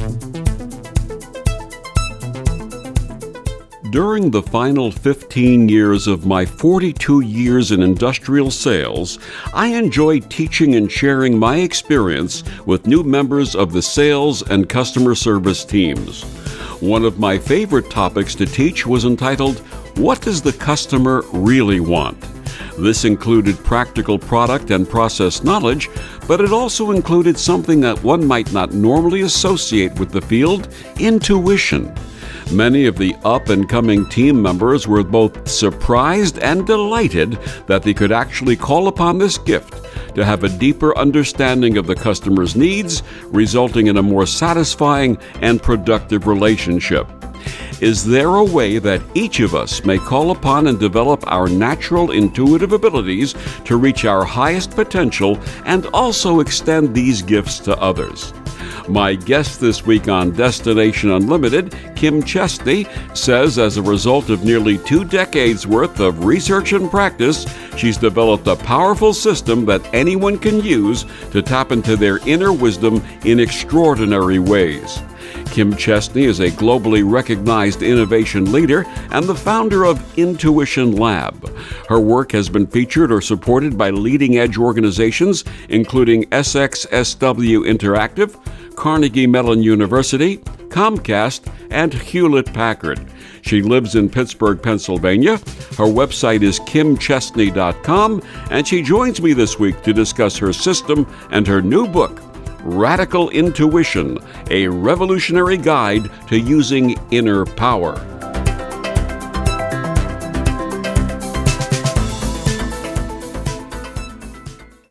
During the final 15 years of my 42 years in industrial sales, I enjoyed teaching and sharing my experience with new members of the sales and customer service teams. One of my favorite topics to teach was entitled, "What does the customer really want?" This included practical product and process knowledge, but it also included something that one might not normally associate with the field: intuition. Many of the up-and-coming team members were both surprised and delighted that they could actually call upon this gift to have a deeper understanding of the customer's needs, resulting in a more satisfying and productive relationship. Is there a way that each of us may call upon and develop our natural intuitive abilities to reach our highest potential and also extend these gifts to others? My guest this week on Destination Unlimited, Kim Chestney, says as a result of nearly 2 decades worth of research and practice, she's developed a powerful system that anyone can use to tap into their inner wisdom in extraordinary ways. Kim Chestney is a globally recognized innovation leader and the founder of Intuition Lab. Her work has been featured or supported by leading-edge organizations including SXSW Interactive, Carnegie Mellon University, Comcast, and Hewlett-Packard. She lives in Pittsburgh, Pennsylvania. Her website is kimchestney.com, and she joins me this week to discuss her system and her new book, Radical Intuition, a revolutionary guide to using inner power.